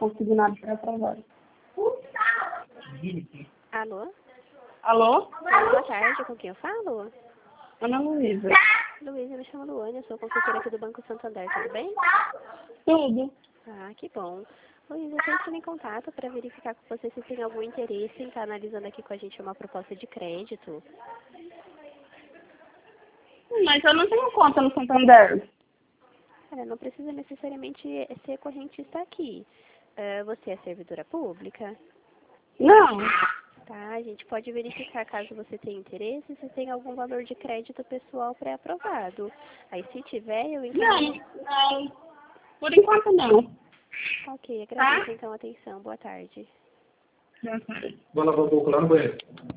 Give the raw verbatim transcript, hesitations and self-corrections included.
consignado para aprovar. Alô? Alô? Boa tarde, com quem eu falo? Ana Luísa. Luísa, me chamo Luane, eu sou consultora aqui do Banco Santander, tudo bem? Tudo. Ah, que bom. Luísa, eu estou entrando em contato para verificar com você se tem algum interesse em estar analisando aqui com a gente uma proposta de crédito. Mas eu não tenho conta no Santander. Cara, não precisa necessariamente ser correntista aqui. Uh, você é servidora pública? Não. Tá, a gente pode verificar caso você tenha interesse, se tem algum valor de crédito pessoal pré-aprovado. Aí se tiver, eu encaminho... Não, não. Por enquanto não. Ok, agradeço então a atenção. Boa tarde. Boa tarde. Vou lavar um pouco lá no banheiro.